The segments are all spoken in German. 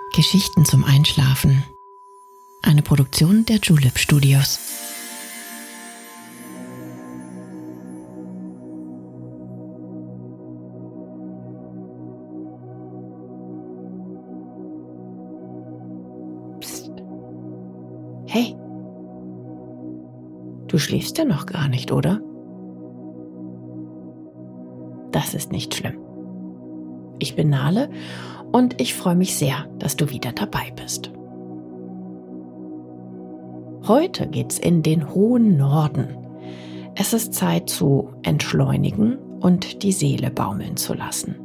Geschichten zum Einschlafen. Eine Produktion der Julep Studios. Psst. Hey. Du schläfst ja noch gar nicht, oder? Das ist nicht schlimm. Ich bin Nale und ich freue mich sehr, dass du wieder dabei bist. Heute geht's in den hohen Norden. Es ist Zeit zu entschleunigen und die Seele baumeln zu lassen.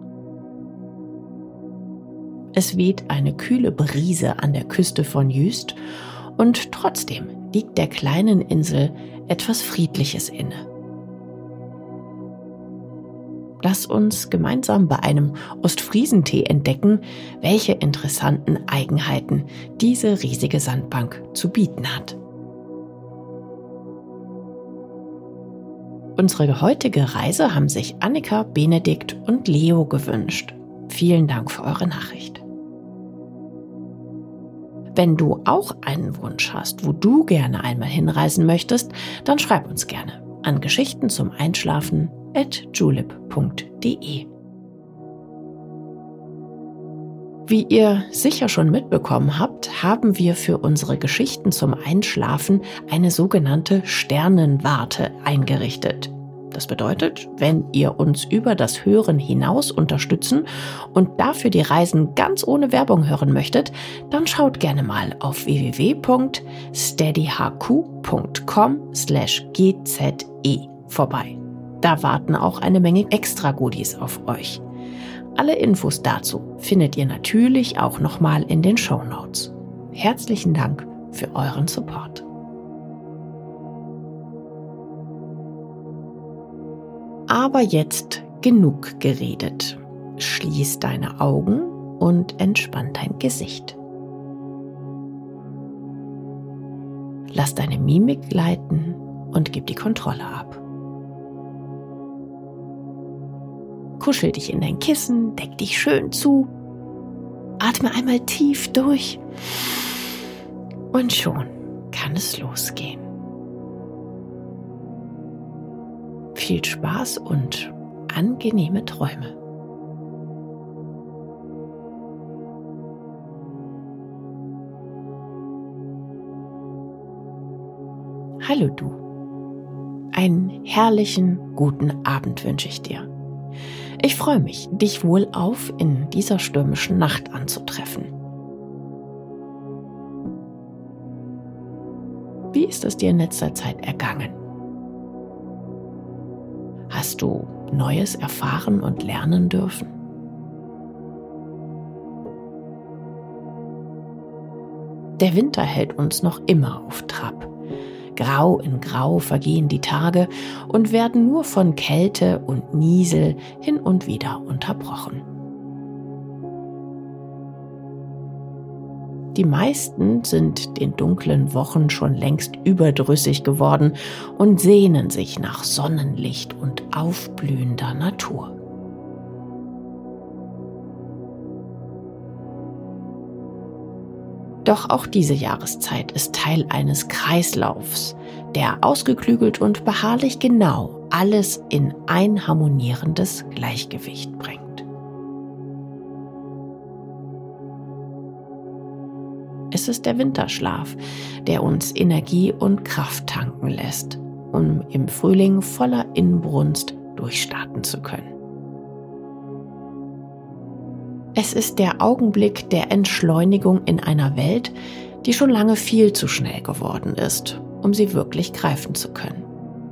Es weht eine kühle Brise an der Küste von Jüst und trotzdem liegt der kleinen Insel etwas Friedliches inne. Lass uns gemeinsam bei einem Ostfriesentee entdecken, welche interessanten Eigenheiten diese riesige Sandbank zu bieten hat. Unsere heutige Reise haben sich Annika, Benedikt und Leo gewünscht. Vielen Dank für eure Nachricht. Wenn du auch einen Wunsch hast, wo du gerne einmal hinreisen möchtest, dann schreib uns gerne an geschichtenzumeInschlafen@julep.de. Wie ihr sicher schon mitbekommen habt, haben wir für unsere Geschichten zum Einschlafen eine sogenannte Sternenwarte eingerichtet. Das bedeutet, wenn ihr uns über das Hören hinaus unterstützen und dafür die Reisen ganz ohne Werbung hören möchtet, dann schaut gerne mal auf www.steadyhq.com/gze vorbei. Da warten auch eine Menge Extra-Goodies auf euch. Alle Infos dazu findet ihr natürlich auch nochmal in den Shownotes. Herzlichen Dank für euren Support. Aber jetzt genug geredet. Schließ deine Augen und entspann dein Gesicht. Lass deine Mimik leiten und gib die Kontrolle ab. Kuschel dich in dein Kissen, deck dich schön zu. Atme einmal tief durch. Und schon kann es losgehen. Viel Spaß und angenehme Träume. Hallo du. Einen herrlichen guten Abend wünsche ich dir. Ich freue mich, dich wohlauf in dieser stürmischen Nacht anzutreffen. Wie ist es dir in letzter Zeit ergangen? Hast du Neues erfahren und lernen dürfen? Der Winter hält uns noch immer auf Trab. Grau in Grau vergehen die Tage und werden nur von Kälte und Niesel hin und wieder unterbrochen. Die meisten sind den dunklen Wochen schon längst überdrüssig geworden und sehnen sich nach Sonnenlicht und aufblühender Natur. Doch auch diese Jahreszeit ist Teil eines Kreislaufs, der ausgeklügelt und beharrlich genau alles in ein harmonierendes Gleichgewicht bringt. Es ist der Winterschlaf, der uns Energie und Kraft tanken lässt, um im Frühling voller Inbrunst durchstarten zu können. Es ist der Augenblick der Entschleunigung in einer Welt, die schon lange viel zu schnell geworden ist, um sie wirklich greifen zu können.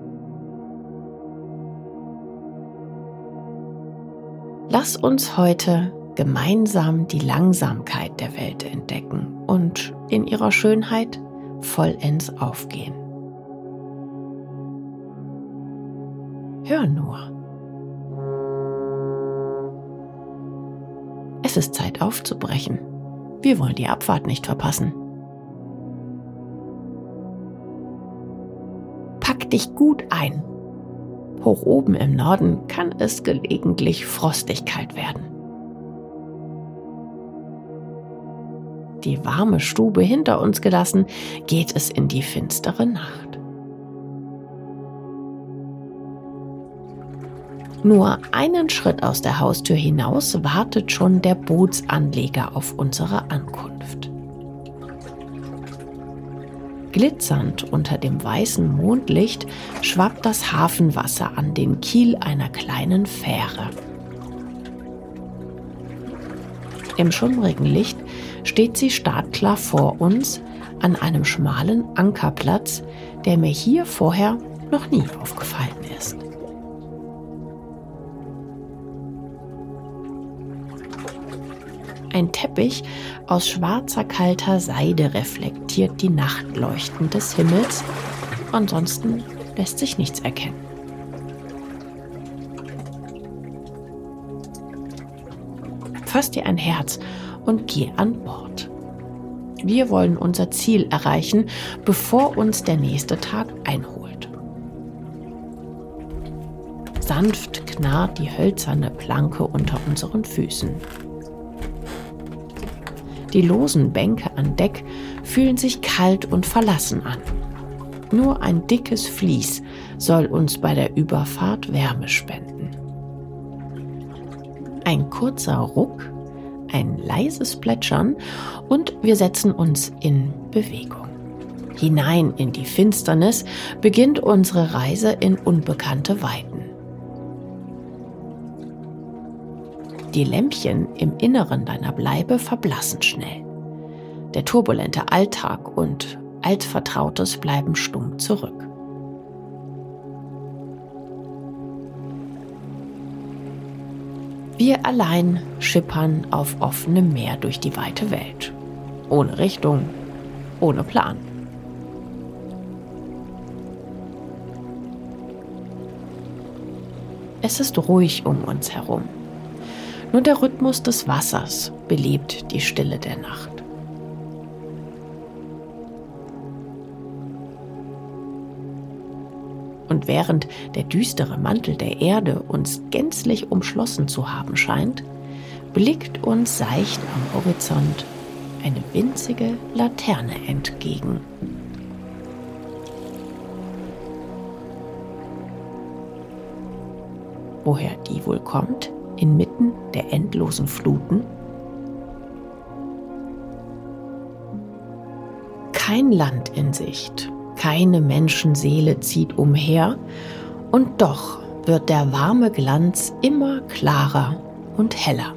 Lass uns heute gemeinsam die Langsamkeit der Welt entdecken und in ihrer Schönheit vollends aufgehen. Hör nur. Es ist Zeit aufzubrechen. Wir wollen die Abfahrt nicht verpassen. Pack dich gut ein. Hoch oben im Norden kann es gelegentlich frostig kalt werden. Die warme Stube hinter uns gelassen, geht es in die finstere Nacht. Nur einen Schritt aus der Haustür hinaus wartet schon der Bootsanleger auf unsere Ankunft. Glitzernd unter dem weißen Mondlicht schwappt das Hafenwasser an den Kiel einer kleinen Fähre. Im schummrigen Licht steht sie startklar vor uns an einem schmalen Ankerplatz, der mir hier vorher noch nie aufgefallen ist. Ein Teppich aus schwarzer, kalter Seide reflektiert die Nachtleuchten des Himmels. Ansonsten lässt sich nichts erkennen. Fass dir ein Herz und geh an Bord. Wir wollen unser Ziel erreichen, bevor uns der nächste Tag einholt. Sanft knarrt die hölzerne Planke unter unseren Füßen. Die losen Bänke an Deck fühlen sich kalt und verlassen an. Nur ein dickes Vlies soll uns bei der Überfahrt Wärme spenden. Ein kurzer Ruck, ein leises Plätschern und wir setzen uns in Bewegung. Hinein in die Finsternis beginnt unsere Reise in unbekannte Weiten. Die Lämpchen im Inneren deiner Bleibe verblassen schnell. Der turbulente Alltag und Altvertrautes bleiben stumm zurück. Wir allein schippern auf offenem Meer durch die weite Welt. Ohne Richtung, ohne Plan. Es ist ruhig um uns herum. Nur der Rhythmus des Wassers belebt die Stille der Nacht. Und während der düstere Mantel der Erde uns gänzlich umschlossen zu haben scheint, blickt uns seicht am Horizont eine winzige Laterne entgegen. Woher die wohl kommt, inmitten der endlosen Fluten? Kein Land in Sicht, keine Menschenseele zieht umher, und doch wird der warme Glanz immer klarer und heller.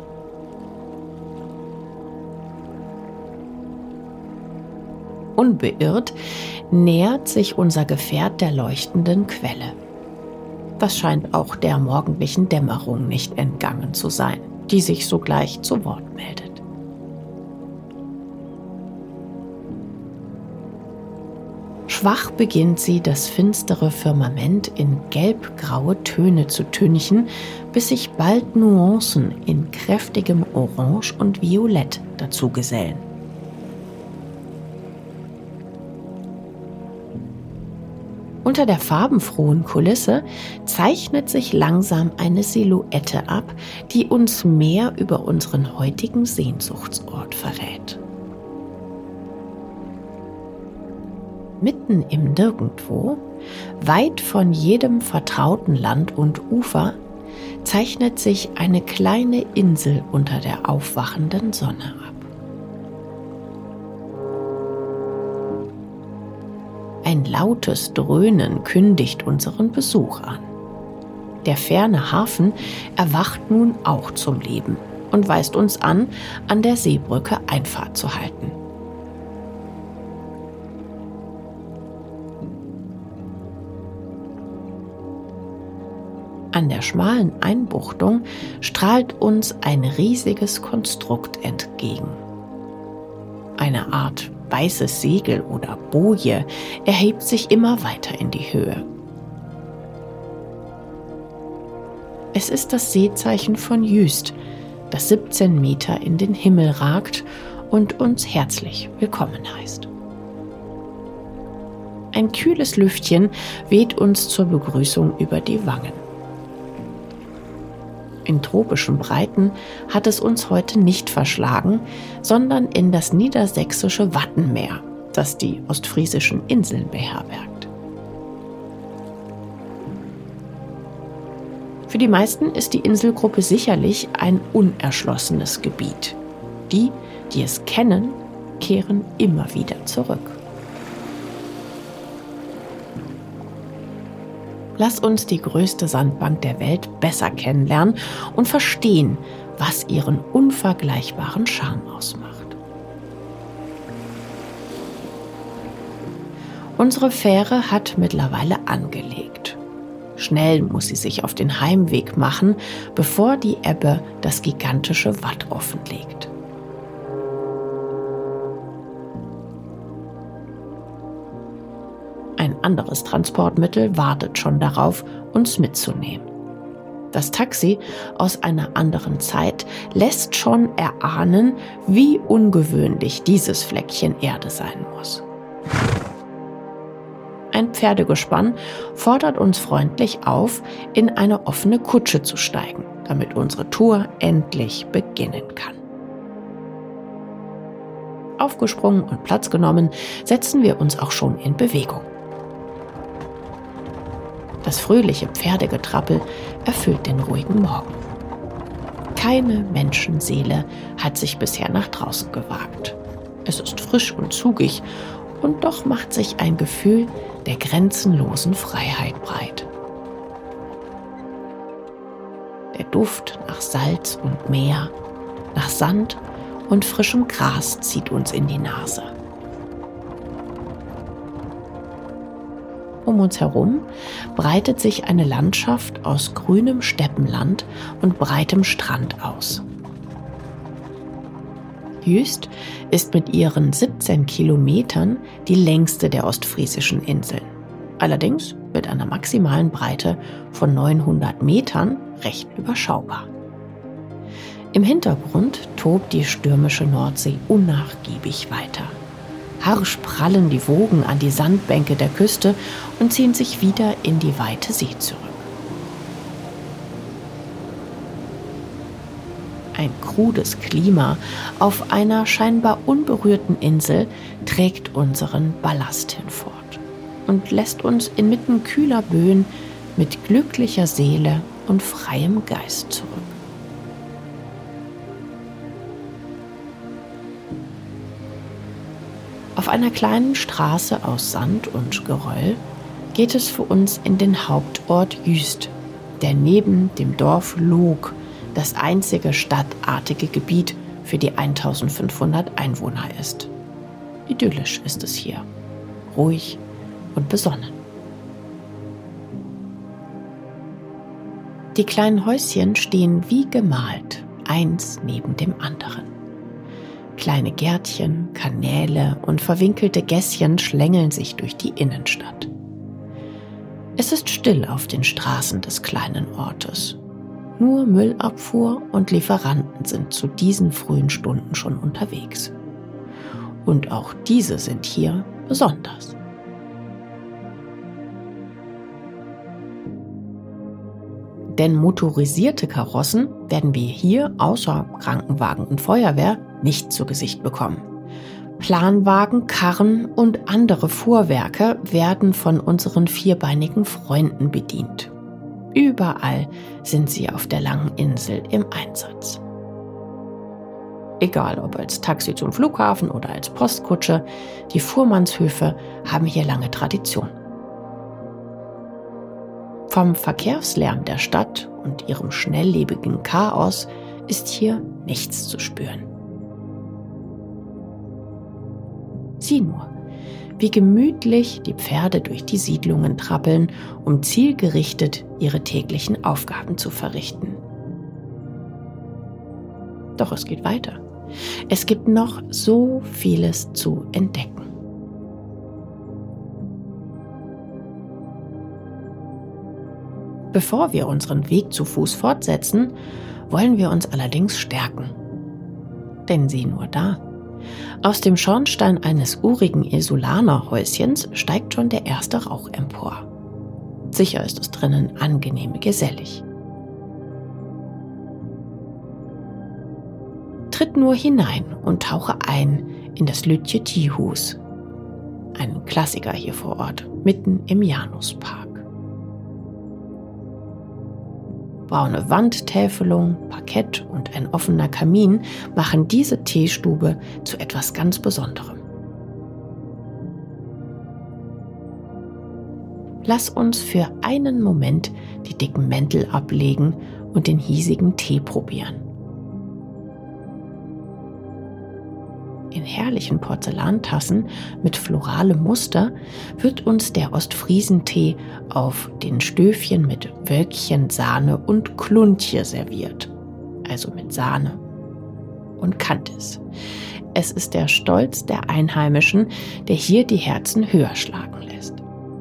Unbeirrt nähert sich unser Gefährt der leuchtenden Quelle. Das scheint auch der morgendlichen Dämmerung nicht entgangen zu sein, die sich sogleich zu Wort meldet. Schwach beginnt sie, das finstere Firmament in gelbgraue Töne zu tünchen, bis sich bald Nuancen in kräftigem Orange und Violett dazu gesellen. Unter der farbenfrohen Kulisse zeichnet sich langsam eine Silhouette ab, die uns mehr über unseren heutigen Sehnsuchtsort verrät. Mitten im Nirgendwo, weit von jedem vertrauten Land und Ufer, zeichnet sich eine kleine Insel unter der aufwachenden Sonne ab. Ein lautes Dröhnen kündigt unseren Besuch an. Der ferne Hafen erwacht nun auch zum Leben und weist uns an der Seebrücke Einfahrt zu halten. An der schmalen Einbuchtung strahlt uns ein riesiges Konstrukt entgegen. Eine Art weißes Segel oder Boje erhebt sich immer weiter in die Höhe. Es ist das Seezeichen von Jüst, das 17 Meter in den Himmel ragt und uns herzlich willkommen heißt. Ein kühles Lüftchen weht uns zur Begrüßung über die Wangen. In tropischen Breiten hat es uns heute nicht verschlagen, sondern in das niedersächsische Wattenmeer, das die ostfriesischen Inseln beherbergt. Für die meisten ist die Inselgruppe sicherlich ein unerschlossenes Gebiet. Die, die es kennen, kehren immer wieder zurück. Lass uns die größte Sandbank der Welt besser kennenlernen und verstehen, was ihren unvergleichbaren Charme ausmacht. Unsere Fähre hat mittlerweile angelegt. Schnell muss sie sich auf den Heimweg machen, bevor die Ebbe das gigantische Watt offenlegt. Ein anderes Transportmittel wartet schon darauf, uns mitzunehmen. Das Taxi aus einer anderen Zeit lässt schon erahnen, wie ungewöhnlich dieses Fleckchen Erde sein muss. Ein Pferdegespann fordert uns freundlich auf, in eine offene Kutsche zu steigen, damit unsere Tour endlich beginnen kann. Aufgesprungen und Platz genommen, setzen wir uns auch schon in Bewegung. Das fröhliche Pferdegetrappel erfüllt den ruhigen Morgen. Keine Menschenseele hat sich bisher nach draußen gewagt. Es ist frisch und zugig, und doch macht sich ein Gefühl der grenzenlosen Freiheit breit. Der Duft nach Salz und Meer, nach Sand und frischem Gras zieht uns in die Nase. Um uns herum breitet sich eine Landschaft aus grünem Steppenland und breitem Strand aus. Jüst ist mit ihren 17 Kilometern die längste der ostfriesischen Inseln. Allerdings mit einer maximalen Breite von 900 Metern recht überschaubar. Im Hintergrund tobt die stürmische Nordsee unnachgiebig weiter. Harsch prallen die Wogen an die Sandbänke der Küste und ziehen sich wieder in die weite See zurück. Ein krudes Klima auf einer scheinbar unberührten Insel trägt unseren Ballast hinfort und lässt uns inmitten kühler Böen mit glücklicher Seele und freiem Geist zurück. Auf einer kleinen Straße aus Sand und Geröll geht es für uns in den Hauptort Jüst, der neben dem Dorf Loog das einzige stadtartige Gebiet für die 1500 Einwohner ist. Idyllisch ist es hier, ruhig und besonnen. Die kleinen Häuschen stehen wie gemalt, eins neben dem anderen. Kleine Gärtchen, Kanäle und verwinkelte Gässchen schlängeln sich durch die Innenstadt. Es ist still auf den Straßen des kleinen Ortes. Nur Müllabfuhr und Lieferanten sind zu diesen frühen Stunden schon unterwegs. Und auch diese sind hier besonders. Denn motorisierte Karossen werden wir hier außer Krankenwagen und Feuerwehr nicht zu Gesicht bekommen. Planwagen, Karren und andere Fuhrwerke werden von unseren vierbeinigen Freunden bedient. Überall sind sie auf der langen Insel im Einsatz. Egal ob als Taxi zum Flughafen oder als Postkutsche, die Fuhrmannshöfe haben hier lange Tradition. Vom Verkehrslärm der Stadt und ihrem schnelllebigen Chaos ist hier nichts zu spüren. Sieh nur, wie gemütlich die Pferde durch die Siedlungen trappeln, um zielgerichtet ihre täglichen Aufgaben zu verrichten. Doch es geht weiter. Es gibt noch so vieles zu entdecken. Bevor wir unseren Weg zu Fuß fortsetzen, wollen wir uns allerdings stärken. Denn sieh nur da. Aus dem Schornstein eines urigen Insulanerhäuschens steigt schon der erste Rauch empor. Sicher ist es drinnen angenehm gesellig. Tritt nur hinein und tauche ein in das Lütje Teehus, ein Klassiker hier vor Ort, mitten im Januspark. Braune Wandtäfelung, Parkett und ein offener Kamin machen diese Teestube zu etwas ganz Besonderem. Lass uns für einen Moment die dicken Mäntel ablegen und den hiesigen Tee probieren. In herrlichen Porzellantassen mit floralem Muster wird uns der Ostfriesentee auf den Stöfchen mit Wölkchen, Sahne und Kluntje serviert. Also mit Sahne und Kantis. Es ist der Stolz der Einheimischen, der hier die Herzen höher schlagen lässt.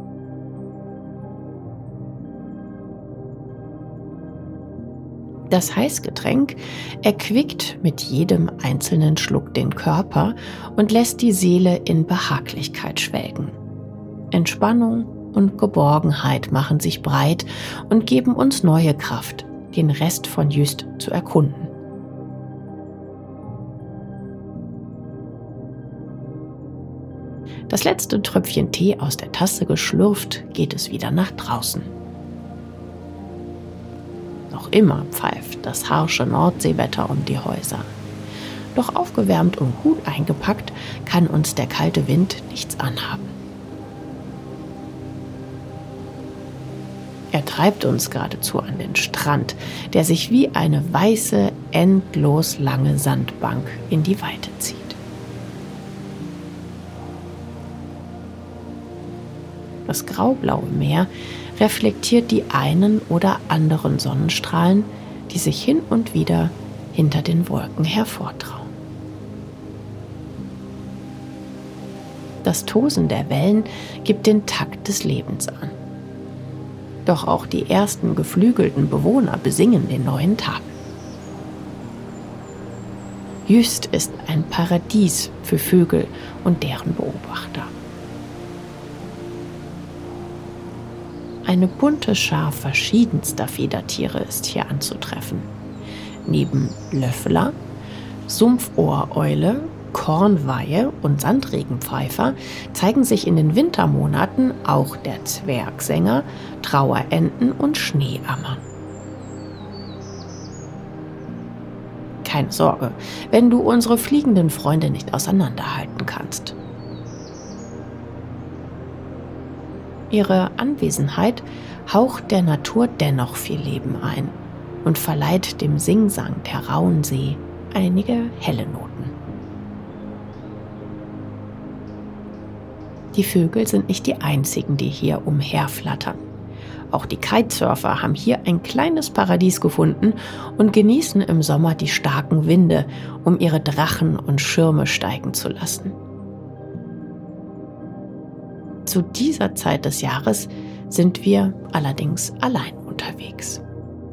Das Heißgetränk erquickt mit jedem einzelnen Schluck den Körper und lässt die Seele in Behaglichkeit schwelgen. Entspannung und Geborgenheit machen sich breit und geben uns neue Kraft, den Rest von Jüst zu erkunden. Das letzte Tröpfchen Tee aus der Tasse geschlürft, geht es wieder nach draußen. Noch immer pfeift das harsche Nordseewetter um die Häuser. Doch aufgewärmt und gut eingepackt kann uns der kalte Wind nichts anhaben. Er treibt uns geradezu an den Strand, der sich wie eine weiße, endlos lange Sandbank in die Weite zieht. Das graublaue Meer reflektiert die einen oder anderen Sonnenstrahlen, die sich hin und wieder hinter den Wolken hervortrauen. Das Tosen der Wellen gibt den Takt des Lebens an. Doch auch die ersten geflügelten Bewohner besingen den neuen Tag. Jüst ist ein Paradies für Vögel und deren Beobachter. Eine bunte Schar verschiedenster Federtiere ist hier anzutreffen. Neben Löffler, Sumpfohreule, Kornweihe und Sandregenpfeifer zeigen sich in den Wintermonaten auch der Zwergsänger, Trauerenten und Schneeammer. Keine Sorge, wenn du unsere fliegenden Freunde nicht auseinanderhalten kannst. Ihre Anwesenheit haucht der Natur dennoch viel Leben ein und verleiht dem Singsang der rauen See einige helle Noten. Die Vögel sind nicht die einzigen, die hier umherflattern. Auch die Kitesurfer haben hier ein kleines Paradies gefunden und genießen im Sommer die starken Winde, um ihre Drachen und Schirme steigen zu lassen. Zu dieser Zeit des Jahres sind wir allerdings allein unterwegs.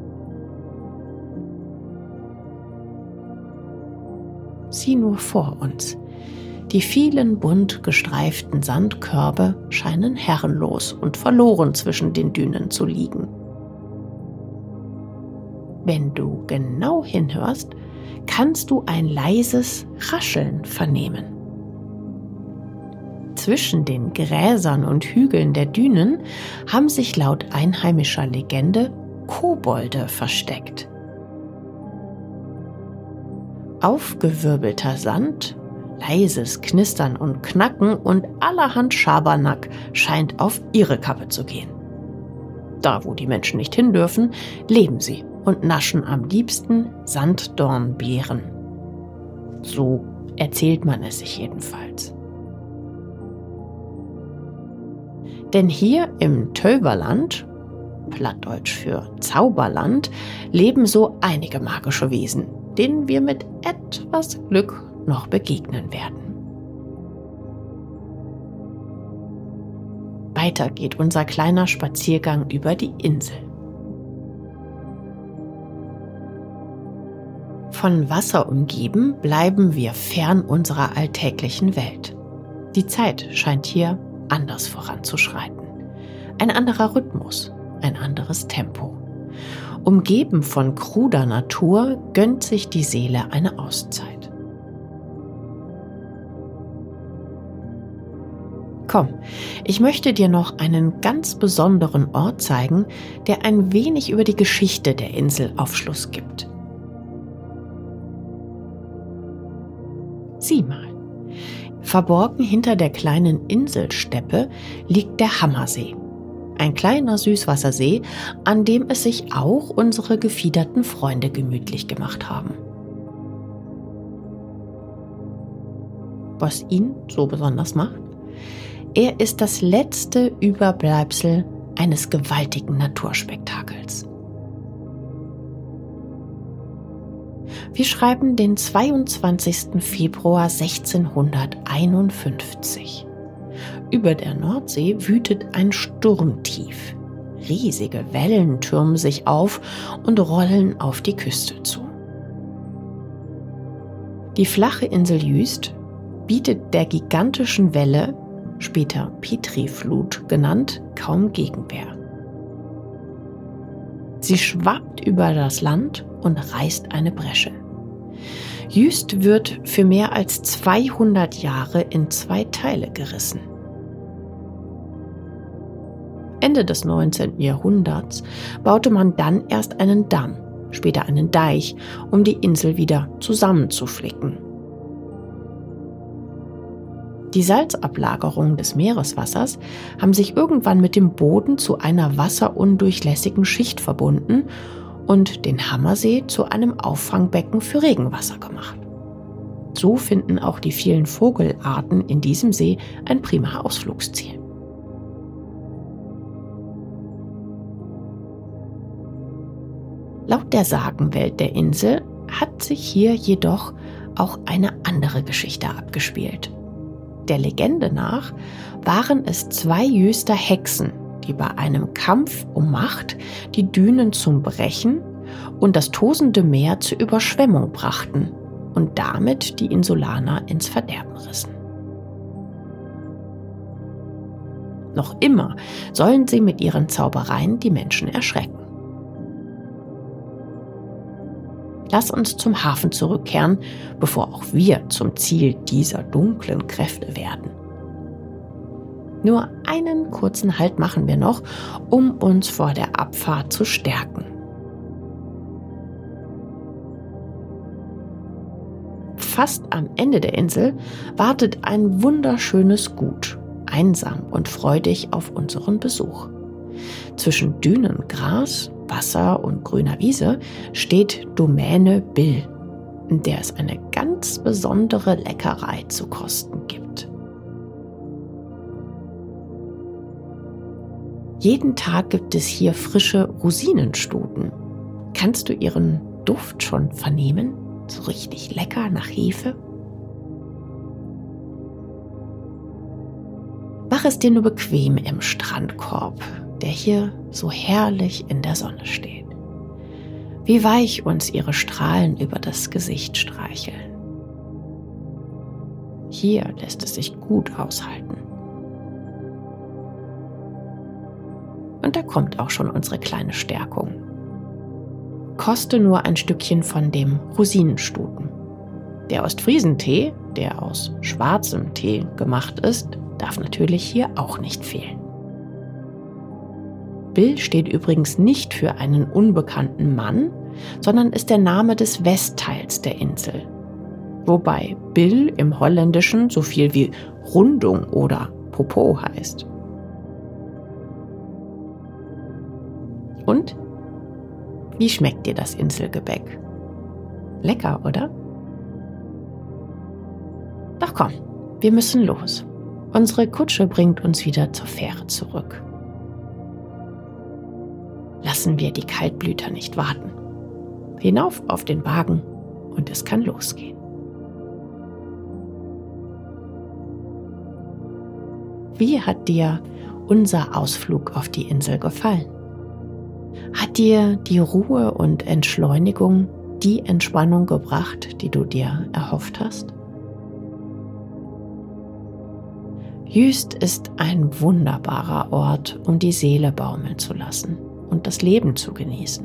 Sieh nur vor uns. Die vielen bunt gestreiften Sandkörbe scheinen herrenlos und verloren zwischen den Dünen zu liegen. Wenn du genau hinhörst, kannst du ein leises Rascheln vernehmen. Zwischen den Gräsern und Hügeln der Dünen haben sich laut einheimischer Legende Kobolde versteckt. Aufgewirbelter Sand, leises Knistern und Knacken und allerhand Schabernack scheint auf ihre Kappe zu gehen. Da, wo die Menschen nicht hin dürfen, leben sie und naschen am liebsten Sanddornbeeren. So erzählt man es sich jedenfalls. Denn hier im Töverland, Plattdeutsch für Zauberland, leben so einige magische Wesen, denen wir mit etwas Glück noch begegnen werden. Weiter geht unser kleiner Spaziergang über die Insel. Von Wasser umgeben bleiben wir fern unserer alltäglichen Welt. Die Zeit scheint hier anders voranzuschreiten. Ein anderer Rhythmus, ein anderes Tempo. Umgeben von kruder Natur gönnt sich die Seele eine Auszeit. Komm, ich möchte dir noch einen ganz besonderen Ort zeigen, der ein wenig über die Geschichte der Insel Aufschluss gibt. Sieh mal, verborgen hinter der kleinen Inselsteppe liegt der Hammersee. Ein kleiner Süßwassersee, an dem es sich auch unsere gefiederten Freunde gemütlich gemacht haben. Was ihn so besonders macht? Er ist das letzte Überbleibsel eines gewaltigen Naturspektakels. Wir schreiben den 22. Februar 1651. Über der Nordsee wütet ein Sturmtief. Riesige Wellen türmen sich auf und rollen auf die Küste zu. Die flache Insel Jüst bietet der gigantischen Welle, später Petriflut genannt, kaum Gegenwehr. Sie schwappt über das Land und reißt eine Bresche. Jüst wird für mehr als 200 Jahre in 2 Teile gerissen. Ende des 19. Jahrhunderts baute man dann erst einen Damm, später einen Deich, um die Insel wieder zusammenzuflicken. Die Salzablagerungen des Meereswassers haben sich irgendwann mit dem Boden zu einer wasserundurchlässigen Schicht verbunden und den Hammersee zu einem Auffangbecken für Regenwasser gemacht. So finden auch die vielen Vogelarten in diesem See ein prima Ausflugsziel. Laut der Sagenwelt der Insel hat sich hier jedoch auch eine andere Geschichte abgespielt. Der Legende nach waren es 2 Jüster Hexen, die bei einem Kampf um Macht die Dünen zum Brechen und das tosende Meer zur Überschwemmung brachten und damit die Insulaner ins Verderben rissen. Noch immer sollen sie mit ihren Zaubereien die Menschen erschrecken. Lass uns zum Hafen zurückkehren, bevor auch wir zum Ziel dieser dunklen Kräfte werden. Nur einen kurzen Halt machen wir noch, um uns vor der Abfahrt zu stärken. Fast am Ende der Insel wartet ein wunderschönes Gut, einsam und freudig auf unseren Besuch. Zwischen Dünen, Gras, Wasser und grüner Wiese steht Domäne Bill, in der es eine ganz besondere Leckerei zu kosten gibt. Jeden Tag gibt es hier frische Rosinenstuten. Kannst du ihren Duft schon vernehmen? So richtig lecker nach Hefe? Mach es dir nur bequem im Strandkorb, der hier so herrlich in der Sonne steht. Wie weich uns ihre Strahlen über das Gesicht streicheln. Hier lässt es sich gut aushalten. Und da kommt auch schon unsere kleine Stärkung. Koste nur ein Stückchen von dem Rosinenstuten. Der Ostfriesentee, der aus schwarzem Tee gemacht ist, darf natürlich hier auch nicht fehlen. Bill steht übrigens nicht für einen unbekannten Mann, sondern ist der Name des Westteils der Insel. Wobei Bill im Holländischen so viel wie Rundung oder Popo heißt. Und? Wie schmeckt dir das Inselgebäck? Lecker, oder? Doch komm, wir müssen los. Unsere Kutsche bringt uns wieder zur Fähre zurück. Lassen wir die Kaltblüter nicht warten. Hinauf auf den Wagen und es kann losgehen. Wie hat dir unser Ausflug auf die Insel gefallen? Hat dir die Ruhe und Entschleunigung die Entspannung gebracht, die du dir erhofft hast? Jüst ist ein wunderbarer Ort, um die Seele baumeln zu lassen und das Leben zu genießen.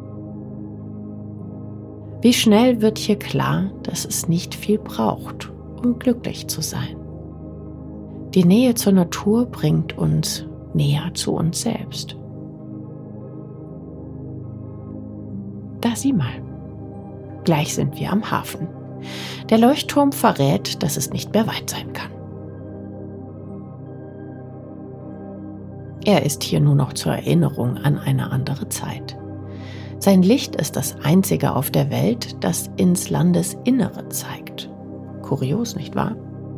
Wie schnell wird hier klar, dass es nicht viel braucht, um glücklich zu sein. Die Nähe zur Natur bringt uns näher zu uns selbst. Da sieh mal. Gleich sind wir am Hafen. Der Leuchtturm verrät, dass es nicht mehr weit sein kann. Er ist hier nur noch zur Erinnerung an eine andere Zeit. Sein Licht ist das einzige auf der Welt, das ins Landesinnere zeigt. Kurios, nicht wahr?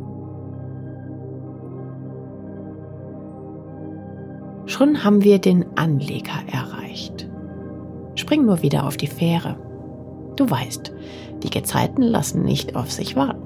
Schon haben wir den Anleger erreicht. Spring nur wieder auf die Fähre. Du weißt, die Gezeiten lassen nicht auf sich warten.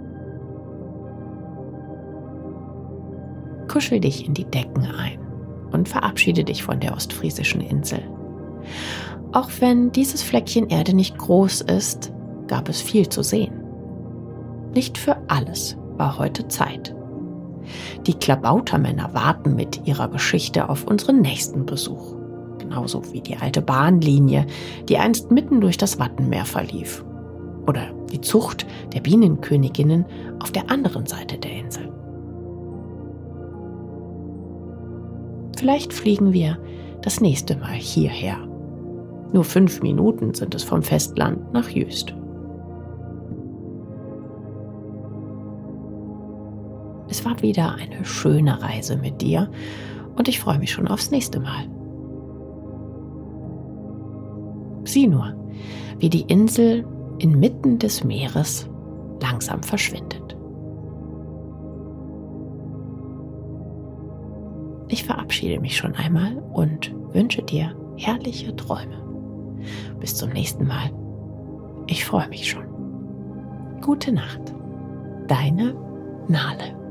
Kuschel dich in die Decken ein und verabschiede dich von der ostfriesischen Insel. Auch wenn dieses Fleckchen Erde nicht groß ist, gab es viel zu sehen. Nicht für alles war heute Zeit. Die Klabautermänner warten mit ihrer Geschichte auf unseren nächsten Besuch. Genauso wie die alte Bahnlinie, die einst mitten durch das Wattenmeer verlief. Oder die Zucht der Bienenköniginnen auf der anderen Seite der Insel. Vielleicht fliegen wir das nächste Mal hierher. Nur 5 Minuten sind es vom Festland nach Jüst. Es war wieder eine schöne Reise mit dir und ich freue mich schon aufs nächste Mal. Sieh nur, wie die Insel inmitten des Meeres langsam verschwindet. Ich verabschiede mich schon einmal und wünsche dir herrliche Träume. Bis zum nächsten Mal. Ich freue mich schon. Gute Nacht. Deine Nale.